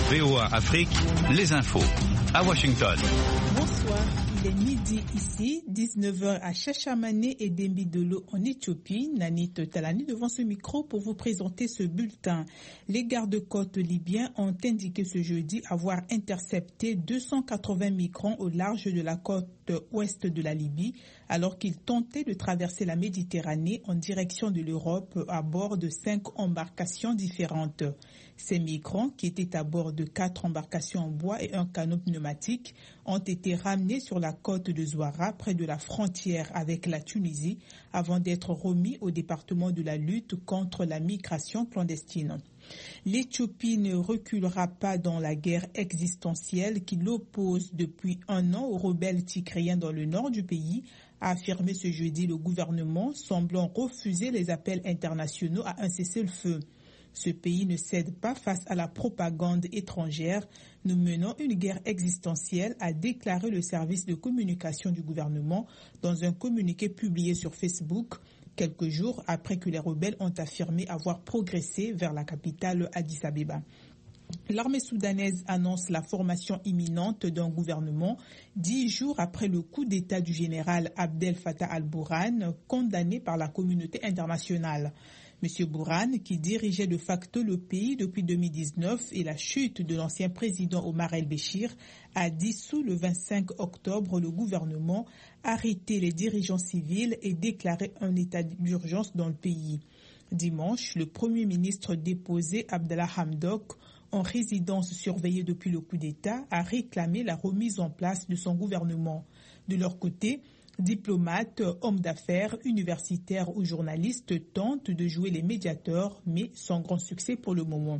VOA Afrique, les infos. À Washington. Bonsoir, il est midi ici, 19h à Chachamane et Dembidolo en Éthiopie. Nanit Talani devant ce micro pour vous présenter ce bulletin. Les gardes-côtes libyens ont indiqué ce jeudi avoir intercepté 280 migrants au large de la côte ouest de la Libye alors qu'ils tentaient de traverser la Méditerranée en direction de l'Europe à bord de 5 embarcations différentes. Ces migrants, qui étaient à bord de 4 embarcations en bois et un canot pneumatique, ont été ramenés sur la côte de Zouara, près de la frontière avec la Tunisie, avant d'être remis au département de la lutte contre la migration clandestine. L'Éthiopie ne reculera pas dans la guerre existentielle qui l'oppose depuis un an aux rebelles tigréens dans le nord du pays, a affirmé ce jeudi le gouvernement, semblant refuser les appels internationaux à un cessez-le-feu. Ce pays ne cède pas face à la propagande étrangère. Nous menons une guerre existentielle, a déclaré le service de communication du gouvernement dans un communiqué publié sur Facebook, quelques jours après que les rebelles ont affirmé avoir progressé vers la capitale Addis Abeba. L'armée soudanaise annonce la formation imminente d'un gouvernement 10 jours après le coup d'État du général Abdel Fattah al-Burhan, condamné par la communauté internationale. M. Burhan, qui dirigeait de facto le pays depuis 2019 et la chute de l'ancien président Omar el-Béchir, a dissous le 25 octobre le gouvernement, arrêté les dirigeants civils et déclaré un état d'urgence dans le pays. Dimanche, le Premier ministre déposé Abdallah Hamdok, en résidence surveillée depuis le coup d'État, a réclamé la remise en place de son gouvernement. De leur côté, diplomates, hommes d'affaires, universitaires ou journalistes tentent de jouer les médiateurs, mais sans grand succès pour le moment.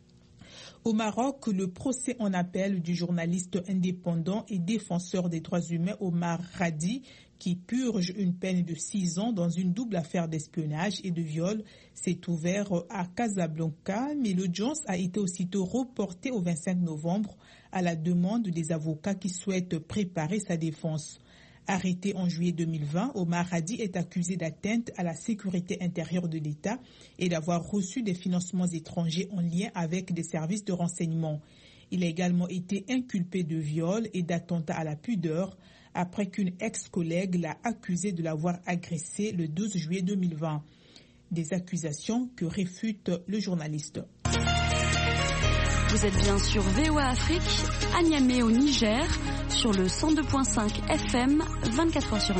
Au Maroc, le procès en appel du journaliste indépendant et défenseur des droits humains Omar Radi, qui purge une peine de 6 ans dans une double affaire d'espionnage et de viol, s'est ouvert à Casablanca, mais l'audience a été aussitôt reportée au 25 novembre à la demande des avocats qui souhaitent préparer sa défense. Arrêté en juillet 2020, Omar Radi est accusé d'atteinte à la sécurité intérieure de l'État et d'avoir reçu des financements étrangers en lien avec des services de renseignement. Il a également été inculpé de viol et d'attentat à la pudeur après qu'une ex-collègue l'a accusé de l'avoir agressé le 12 juillet 2020. Des accusations que réfute le journaliste. Vous êtes bien sur VOA Afrique, à Niamey au Niger, sur le 102.5 FM, 24h sur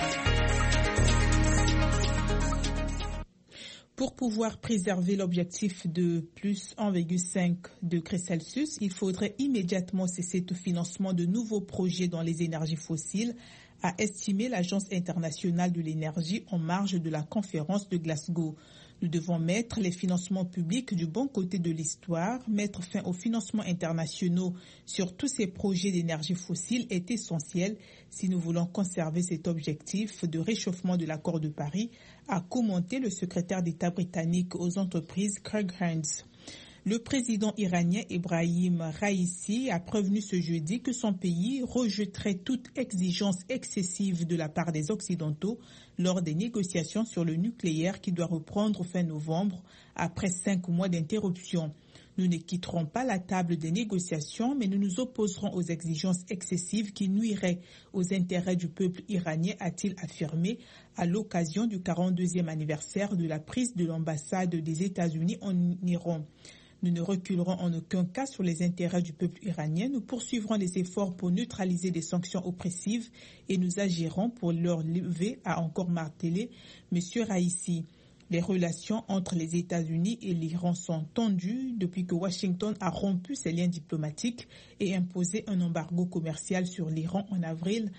24. Pour pouvoir préserver l'objectif de plus 1,5 degré Celsius, il faudrait immédiatement cesser tout financement de nouveaux projets dans les énergies fossiles, a estimé l'Agence internationale de l'énergie en marge de la conférence de Glasgow. Nous devons mettre les financements publics du bon côté de l'histoire. Mettre fin aux financements internationaux sur tous ces projets d'énergie fossile est essentiel si nous voulons conserver cet objectif de réchauffement de l'accord de Paris, a commenté le secrétaire d'État britannique aux entreprises Craig Hines. Le président iranien Ebrahim Raïssi a prévenu ce jeudi que son pays rejetterait toute exigence excessive de la part des Occidentaux lors des négociations sur le nucléaire qui doit reprendre fin novembre après 5 mois d'interruption. Nous ne quitterons pas la table des négociations, mais nous nous opposerons aux exigences excessives qui nuiraient aux intérêts du peuple iranien, a-t-il affirmé à l'occasion du 42e anniversaire de la prise de l'ambassade des États-Unis en Iran. Nous ne reculerons en aucun cas sur les intérêts du peuple iranien. Nous poursuivrons les efforts pour neutraliser des sanctions oppressives et nous agirons pour leur lever, a encore martelé M. Raïssi. Les relations entre les États-Unis et l'Iran sont tendues depuis que Washington a rompu ses liens diplomatiques et imposé un embargo commercial sur l'Iran en avril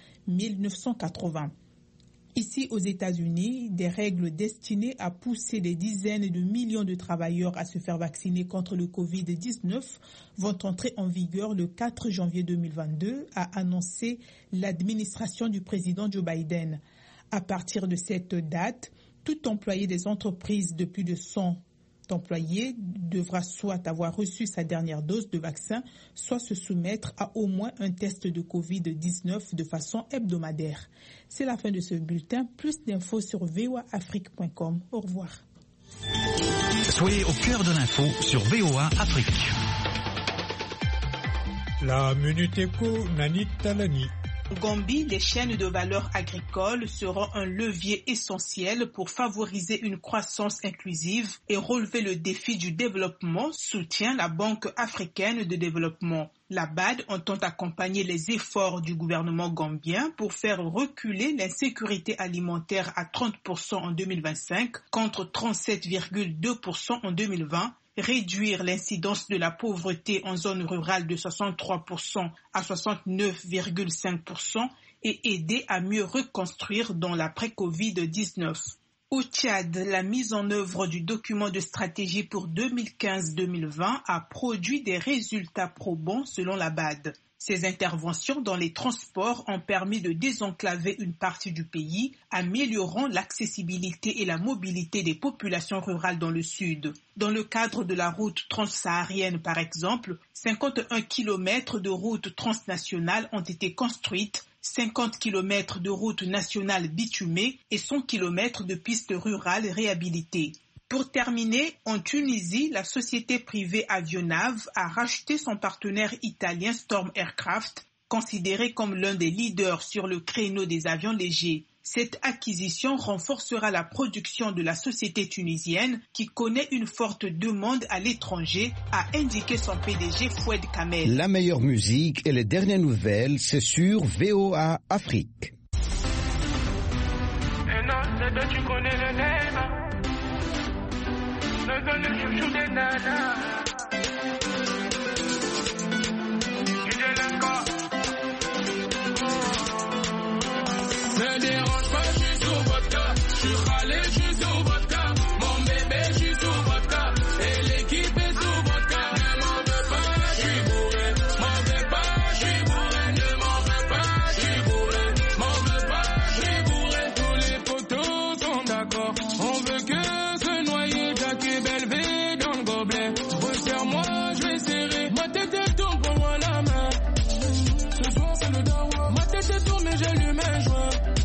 1980. Ici, aux États-Unis, des règles destinées à pousser des dizaines de millions de travailleurs à se faire vacciner contre le Covid-19 vont entrer en vigueur le 4 janvier 2022, a annoncé l'administration du président Joe Biden. À partir de cette date, tout employé des entreprises de plus de 100 employé devra soit avoir reçu sa dernière dose de vaccin, soit se soumettre à au moins un test de Covid-19 de façon hebdomadaire. C'est la fin de ce bulletin. Plus d'infos sur voaafrique.com. Au revoir. Soyez au cœur de l'info sur VOA Afrique. La Minute Éco, Nani Talani. En Gambie, les chaînes de valeur agricole seront un levier essentiel pour favoriser une croissance inclusive et relever le défi du développement, soutient la Banque africaine de développement. La BAD entend accompagner les efforts du gouvernement gambien pour faire reculer l'insécurité alimentaire à 30% en 2025 contre 37,2% en 2020, réduire l'incidence de la pauvreté en zone rurale de 63% à 69,5% et aider à mieux reconstruire dans l'après-Covid-19. Au Tchad, la mise en œuvre du document de stratégie pour 2015-2020 a produit des résultats probants selon la BAD. Ces interventions dans les transports ont permis de désenclaver une partie du pays, améliorant l'accessibilité et la mobilité des populations rurales dans le sud. Dans le cadre de la route transsaharienne, par exemple, 51 km de routes transnationales ont été construites, 50 km de routes nationales bitumées et 100 km de pistes rurales réhabilitées. Pour terminer, en Tunisie, la société privée Avionav a racheté son partenaire italien Storm Aircraft, considéré comme l'un des leaders sur le créneau des avions légers. Cette acquisition renforcera la production de la société tunisienne qui connaît une forte demande à l'étranger, a indiqué son PDG Foued Kamel. La meilleure musique et les dernières nouvelles, c'est sur VOA Afrique. Et non, c'est toi, tu connais le name. Le chouchou des nanas. Tu délances quoi? Ne dérange pas, je suis sous vodka. Je suis râlé, je suis sous vodka. Mon bébé, je suis sous vodka. Et l'équipe est sous vodka. Ne m'en veux pas, je suis bourré. M'en veux pas, je suis bourré. Ne m'en veux pas, je suis bourré. M'en veux pas, je suis bourré. Tous les potos sont d'accord. On veut que se noyer. Jacques et Belvé dans le gobelet. Resserre-moi, je vais serrer. Ma tête tourne, prends-moi la main. Ce soir c'est le dawa. Ma tête tourne mais j'allume un joint.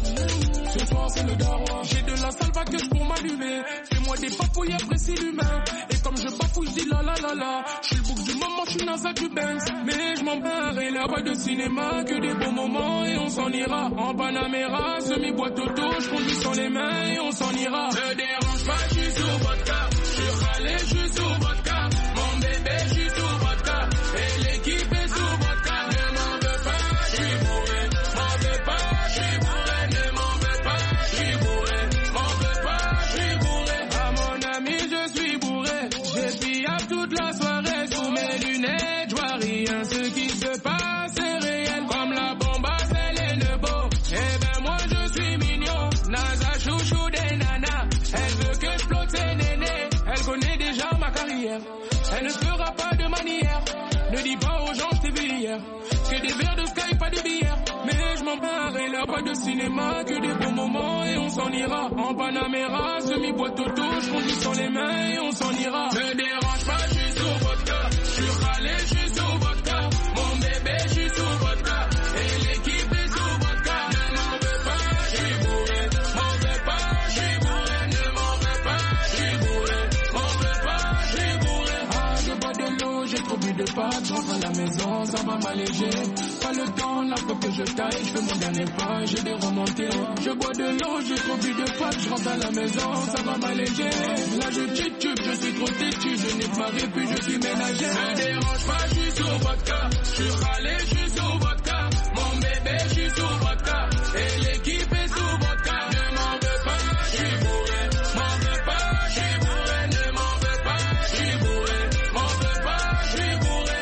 Ce soir c'est le dawa. J'ai de la salvaqueuse pour m'allumer. Fais-moi des papouilles, apprécie l'humain. Et comme je bafouille, je dis la la la la. Je suis le bouc du moment, je suis NASA du Benz. Mais je m'en barre et là-bas de cinéma. Que des beaux moments et on s'en ira. En Panamera, semi-boîte auto. Je conduis sans les mains et on s'en ira. Ne dérange pas, je suis sous vodka. Je suis râlé, je suis sous vodka. Mon bébé, je suis sous vodka. Et l'équipe est sous vodka. Ne m'en veux pas, je suis bourré. M'en veux pas, je suis bourré. Ne m'en veux pas, je suis bourré. M'en veux pas, je suis bourré. Ah mon ami, je suis bourré. J'ai pillé toute la soirée sous mes lunettes. Je vois rien, ce qui se passe est réel. Comme la bombe à Celle et Nebo. Eh ben moi je suis mignon. Nasa chouchou des nanas. Elle veut que je flotte ses nénés. Elle connaît déjà ma carrière. Elle ne fera pas de manière. Ne dis pas aux gens que t'es vu hier. Que des verres de Sky, pas de bière. Mais je m'en barre et là pas de cinéma. Que des bons moments et on s'en ira. En Panamera, semi-boîte auto. Je conduis sans les mains et on s'en ira. Ne dérange pas, je suis sous vodka. Je suis râlé, je suis sous vodka. Mon bébé, je suis sous vodka. Et l'équipe est sous vodka. Ne m'en veux pas, je suis bourré. M'en veux pas, je suis bourré. Ne m'en veux pas, je suis bourré. M'en veux pas, je suis bourré. Ah, je bois de l'eau, j'ai trop bu de pâtes. Je rentre à la maison, ça va m'alléger. Pas le temps, la fois que je taille, je fais mon dernier pas, j'ai des remontées. Je bois de l'eau, j'ai trop bu de pâtes. Je rentre à la maison, ça va m'alléger. Là je titube, je suis trop têtu. Je n'ai pas ré, puis je suis ménager. Ne dérange pas, je suis sous vodka. Je suis râlé, je suis sous vodka. Mon bébé, je suis sous vodka. Et l'équipe est sous vodka. Ne m'en veux pas, je suis bourré. M'en veux pas, je suis bourré. Ne m'en veux pas, je suis bourré. M'en veux pas, je suis bourré.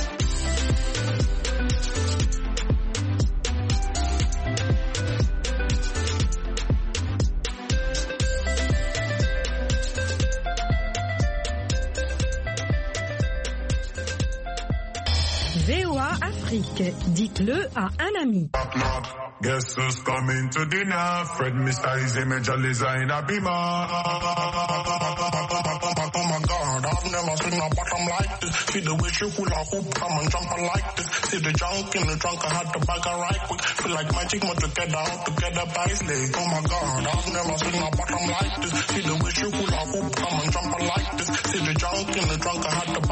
VOA Afrique, dites-le à un ami. Guess who's coming to dinner? Fred, Mr. His image, a designer beamer. Oh my God, I've never seen a bottom like this. See the way she hula hoop, come and jump like this. See the junk in the trunk, I had to bag her right quick. Feel like magic, more together, all together by his leg. Oh my God, I've never seen a bottom like this. See the way she hula hoop, come and jump like this. See the junk in the trunk, I had to bag